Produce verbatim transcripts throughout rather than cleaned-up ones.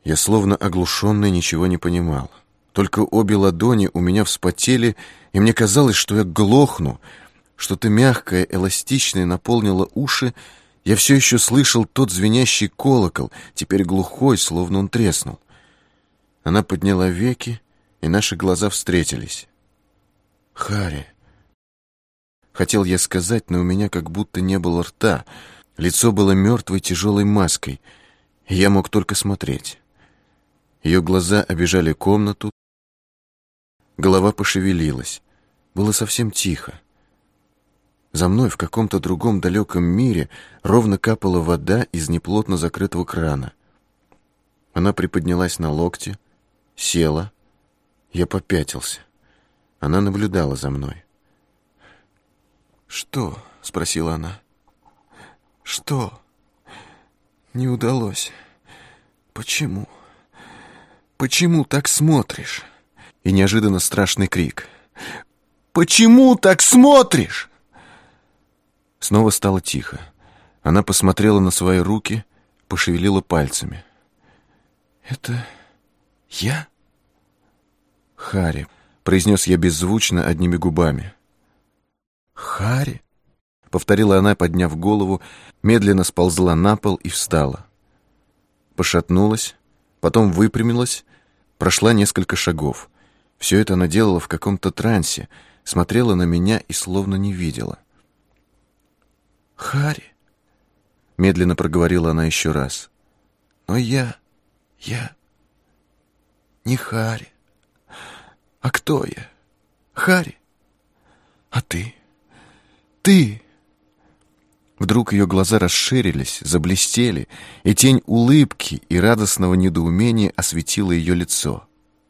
Я словно оглушенный ничего не понимал. Только обе ладони у меня вспотели, и мне казалось, что я глохну. Что-то мягкое, эластичное наполнило уши. Я все еще слышал тот звенящий колокол, теперь глухой, словно он треснул. Она подняла веки, и наши глаза встретились. «Харри!» Хотел я сказать, но у меня как будто не было рта. Лицо было мертвой тяжелой маской, и я мог только смотреть. Ее глаза обежали комнату, голова пошевелилась. Было совсем тихо. За мной в каком-то другом далеком мире ровно капала вода из неплотно закрытого крана. Она приподнялась на локте, села. Я попятился. Она наблюдала за мной. «Что?» — спросила она. «Что? Не удалось. Почему? Почему так смотришь?» И неожиданно страшный крик. «Почему так смотришь?» Снова стало тихо. Она посмотрела на свои руки, пошевелила пальцами. «Это я?» «Харри», — произнес я беззвучно одними губами. «Харри?» — повторила она, подняв голову, медленно сползла на пол и встала. Пошатнулась, потом выпрямилась, прошла несколько шагов. Все это она делала в каком-то трансе, смотрела на меня и словно не видела. «Харри?» — медленно проговорила она еще раз. «Но я... я... не Харри. А кто я? Харри? А ты? Ты!» Вдруг ее глаза расширились, заблестели, и тень улыбки и радостного недоумения осветила ее лицо.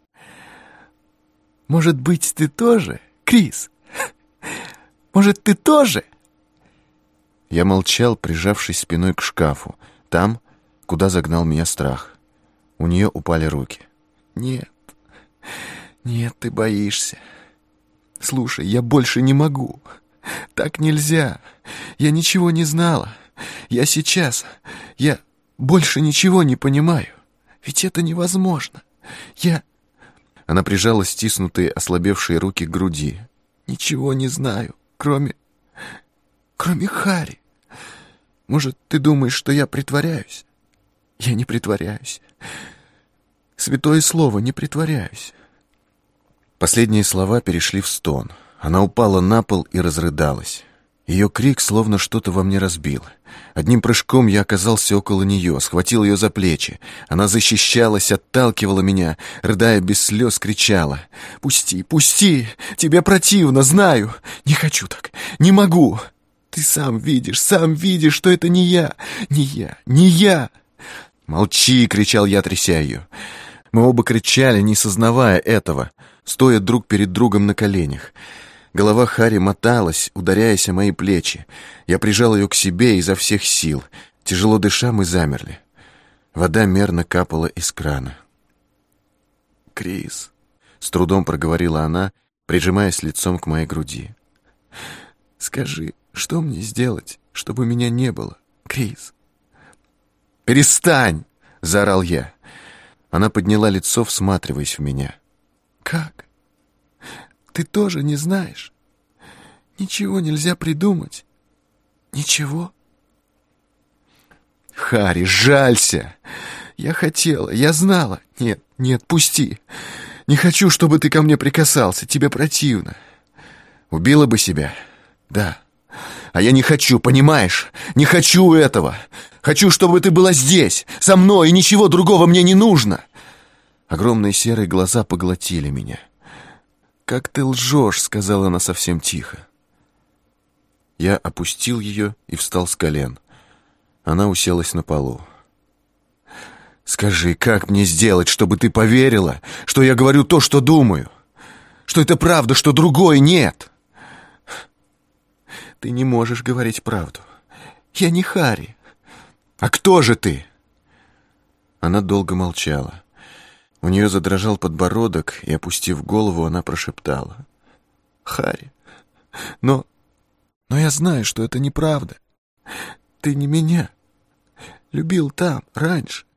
«Может быть, ты тоже, Крис? Может, ты тоже?» Я молчал, прижавшись спиной к шкафу, там, куда загнал меня страх. У нее упали руки. «Нет, нет, ты боишься. Слушай, я больше не могу. Так нельзя. Я ничего не знала. Я сейчас... Я больше ничего не понимаю. Ведь это невозможно. Я...» Она прижала стиснутые, ослабевшие руки к груди. «Ничего не знаю, кроме... кроме Харри. Может, ты думаешь, что я притворяюсь? Я не притворяюсь. Святое слово, не притворяюсь». Последние слова перешли в стон. Она упала на пол и разрыдалась. Ее крик словно что-то во мне разбил. Одним прыжком я оказался около нее, схватил ее за плечи. Она защищалась, отталкивала меня, рыдая без слез, кричала: «Пусти, пусти! Тебе противно, знаю! Не хочу так, не могу! Ты сам видишь, сам видишь, что это не я, не я, не я!» «Молчи!» — кричал я, тряся ее. Мы оба кричали, не сознавая этого, стоя друг перед другом на коленях. Голова Харри моталась, ударяясь о мои плечи. Я прижал ее к себе изо всех сил. Тяжело дыша, мы замерли. Вода мерно капала из крана. «Крис», — с трудом проговорила она, прижимаясь лицом к моей груди. «Скажи, что мне сделать, чтобы меня не было, Крис?» «Перестань!» — заорал я. Она подняла лицо, всматриваясь в меня. «Как? Ты тоже не знаешь? Ничего нельзя придумать? Ничего?» «Харри, жалься! Я хотела, я знала. Нет, нет, пусти. Не хочу, чтобы ты ко мне прикасался. Тебе противно. Убила бы себя? Да. А я не хочу, понимаешь? Не хочу этого. Хочу, чтобы ты была здесь, со мной, и ничего другого мне не нужно». Огромные серые глаза поглотили меня. «Как ты лжешь», — сказала она совсем тихо. Я опустил ее и встал с колен. Она уселась на полу. «Скажи, как мне сделать, чтобы ты поверила, что я говорю то, что думаю? Что это правда, что другой нет?» «Ты не можешь говорить правду. Я не Харри». «А кто же ты?» Она долго молчала. У нее задрожал подбородок, и, опустив голову, она прошептала: «Харри, но... но я знаю, что это неправда. Ты не меня любил там, раньше.